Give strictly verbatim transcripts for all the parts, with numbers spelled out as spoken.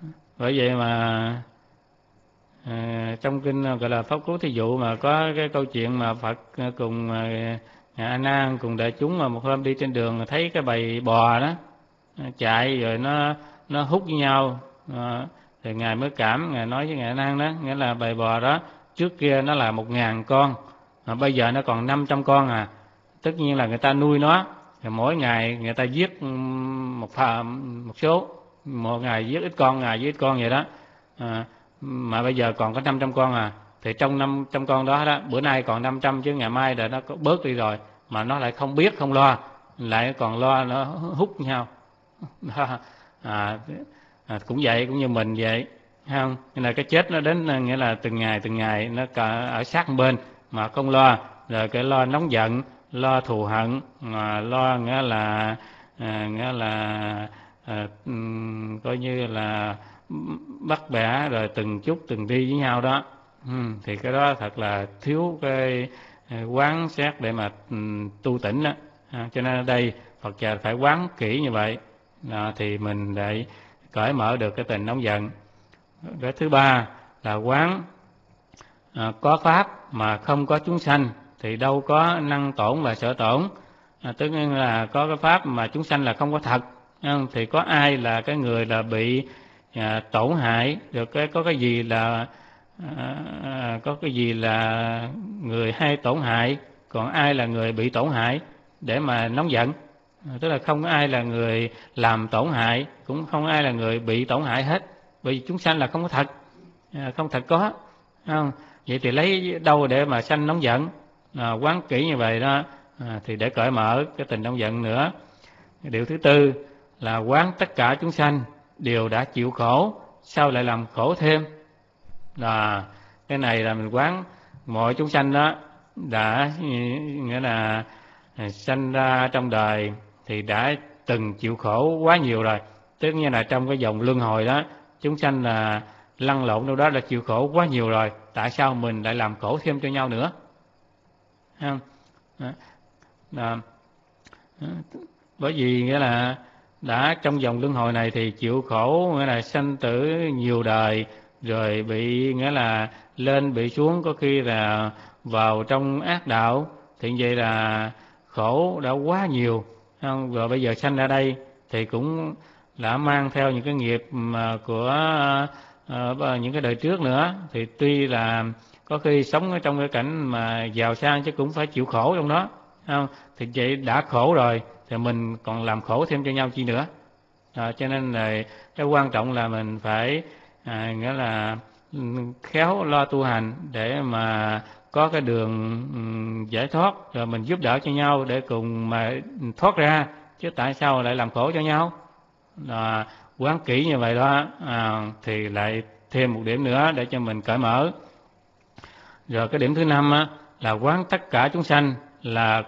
Bởi vậy mà à, trong kinh gọi là Pháp Cú Thí Dụ mà có cái câu chuyện mà Phật cùng à, A Nan cùng đại chúng mà một hôm đi trên đường thấy cái bầy bò đó chạy rồi nó nó hút với nhau, à, thì ngài mới cảm, ngài nói với ngài A Nan đó, nghĩa là bầy bò đó trước kia nó là một ngàn con, mà bây giờ nó còn năm trăm con à. Tất nhiên là người ta nuôi nó, rồi mỗi ngày người ta giết một một số, một ngày giết ít con, ngày giết ít con vậy đó, à, mà bây giờ còn có năm trăm con à. Thì trong năm trăm con đó đó, bữa nay còn năm trăm chứ ngày mai là nó có bớt đi rồi, mà nó lại không biết không lo, lại còn lo nó hút nhau. à, à, cũng vậy, cũng như mình vậy, thấy không? Nên là cái chết nó đến, nghĩa là từng ngày từng ngày nó cả ở sát một bên mà không lo, rồi cái lo nóng giận, lo thù hận, mà lo nghĩa là à, nghĩa là à, um, coi như là bắt bẻ rồi từng chút từng đi với nhau đó. Ừ, thì cái đó thật là thiếu cái quán xét để mà um, tu tỉnh đó. À, cho nên ở đây Phật giáo phải quán kỹ như vậy, à, thì mình lại cởi mở được cái tình nóng giận. Cái thứ ba là quán à, có pháp mà không có chúng sanh thì đâu có năng tổn và sợ tổn. À, tức là có cái pháp mà chúng sanh là không có thật, không? Thì có ai là cái người là bị à, tổn hại được, cái có cái gì là à, à, có cái gì là người hay tổn hại, còn ai là người bị tổn hại để mà nóng giận. À, tức là không có ai là người làm tổn hại, cũng không ai là người bị tổn hại hết, bởi vì chúng sanh là không có thật, à, không thật có, không? Vậy thì lấy đâu để mà sanh nóng giận? À, quán kỹ như vậy đó, à, thì để cởi mở cái tình nóng giận nữa. Điều thứ tư là quán tất cả chúng sanh đều đã chịu khổ, sao lại làm khổ thêm? Là cái này là mình quán mọi chúng sanh đó đã, nghĩa là sanh ra trong đời thì đã từng chịu khổ quá nhiều rồi. Tất nhiên là trong cái vòng luân hồi đó, chúng sanh là lăn lộn đâu đó là chịu khổ quá nhiều rồi, tại sao mình lại làm khổ thêm cho nhau nữa? Không? Đó. Đó. Bởi vì nghĩa là đã trong vòng luân hồi này thì chịu khổ, nghĩa là sanh tử nhiều đời, rồi bị nghĩa là lên bị xuống, có khi là vào trong ác đạo, thì vậy là khổ đã quá nhiều, không? Rồi bây giờ sanh ra đây thì cũng đã mang theo những cái nghiệp mà của uh, những cái đời trước nữa, thì tuy là có khi sống ở trong cái cảnh mà giàu sang chứ cũng phải chịu khổ trong đó, không? Thì vậy đã khổ rồi thì mình còn làm khổ thêm cho nhau chi nữa. À, cho nên là cái quan trọng là mình phải à, nghĩa là khéo lo tu hành để mà có cái đường giải thoát, rồi mình giúp đỡ cho nhau để cùng mà thoát ra, chứ tại sao lại làm khổ cho nhau? À, quán kỹ như vậy đó, à, thì lại thêm một điểm nữa để cho mình cởi mở. Rồi cái điểm thứ năm á, là quán tất cả chúng sanh là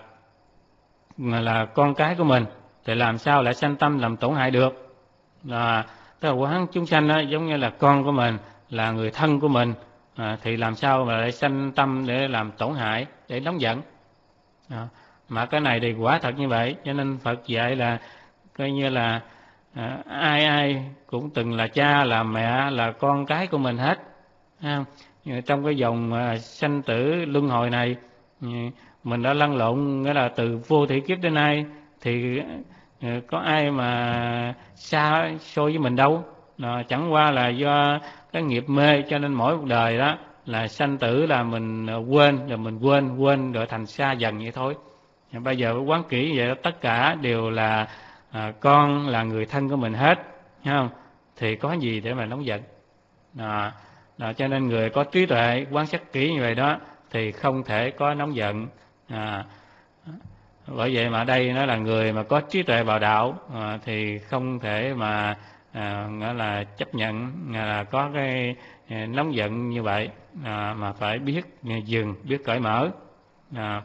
là con cái của mình, thì làm sao lại sanh tâm làm tổn hại được? À, tức là quán chúng sanh đó giống như là con của mình, là người thân của mình, à, thì làm sao mà lại sanh tâm để làm tổn hại, để nóng giận? À, mà cái này thì quả thật như vậy, cho nên Phật dạy là coi như là à, ai ai cũng từng là cha, là mẹ, là con cái của mình hết. À, trong cái dòng à, sanh tử luân hồi này, mình đã lăn lộn, nghĩa là từ vô thủy kiếp đến nay, thì có ai mà xa xôi với mình đâu. À, chẳng qua là do cái nghiệp mê, cho nên mỗi một đời đó là sanh tử là mình quên, rồi mình quên quên rồi thành xa dần vậy thôi. Bây giờ quán kỹ vậy đó, tất cả đều là à, con, là người thân của mình hết, thấy không? Thì có gì để mà nóng giận? À, à, cho nên người có trí tuệ quan sát kỹ như vậy đó thì không thể có nóng giận. À, bởi vậy mà ở đây nó là người mà có trí tuệ vào đạo, à, thì không thể mà à, nghĩa là chấp nhận là có cái nóng giận như vậy, à, mà phải biết dừng, biết cởi mở. À,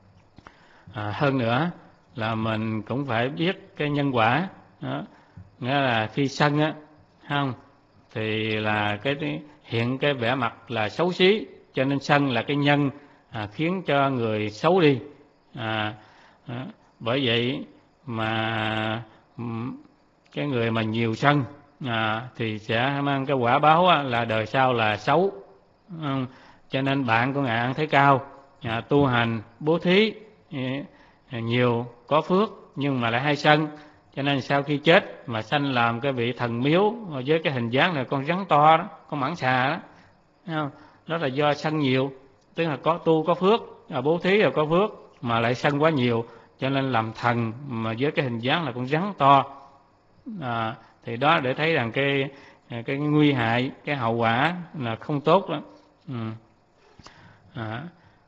à, hơn nữa là mình cũng phải biết cái nhân quả đó. Nghĩa là khi sân á, không, thì là cái hiện cái vẻ mặt là xấu xí, cho nên sân là cái nhân à, khiến cho người xấu đi. À, à, bởi vậy mà cái người mà nhiều sân à, thì sẽ mang cái quả báo á, là đời sau là xấu. Không? Cho nên bạn của Ngài An Thế Cao à, tu hành bố thí à, nhiều có phước nhưng mà lại hay sân, cho nên sau khi chết mà sanh làm cái vị thần miếu với cái hình dáng là con rắn to đó, con mãng xà đó. Thấy không? Đó là do sân nhiều, tức là có tu có phước, à, bố thí là có phước mà lại sân quá nhiều, cho nên làm thần mà với cái hình dáng là con rắn to. À, thì đó để thấy rằng cái cái nguy hại, cái hậu quả là không tốt đó. Ừ. À,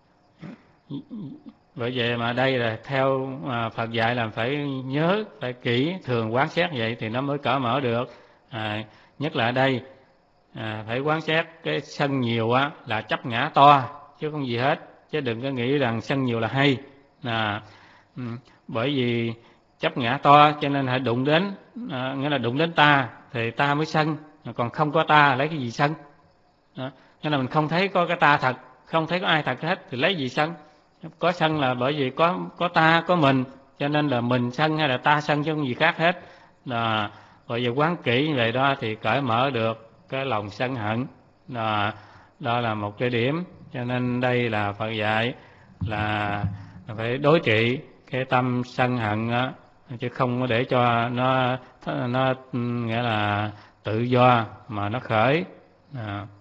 bởi vậy mà đây là theo à, Phật dạy là phải nhớ, phải kỹ, thường quán xét vậy thì nó mới cởi mở được. À, nhất là ở đây à, phải quán xét cái sân nhiều á là chấp ngã to chứ không gì hết, chứ đừng có nghĩ rằng sân nhiều là hay. À, ừ, bởi vì chấp ngã to cho nên hãy đụng đến, à, nghĩa là đụng đến ta thì ta mới sân, còn không có ta lấy cái gì sân. Đó. Nên là mình không thấy có cái ta thật, không thấy có ai thật hết thì lấy gì sân. Có sân là bởi vì có có ta, có mình, cho nên là mình sân hay là ta sân chứ không gì khác hết. Đó. Rồi giờ quán kỹ về đó thì cởi mở được cái lòng sân hận. Đó. Đó là một cái điểm. Cho nên đây là Phật dạy là phải đối trị cái tâm sân hận đó, chứ không có để cho nó nó nghĩa là tự do mà nó khởi. À.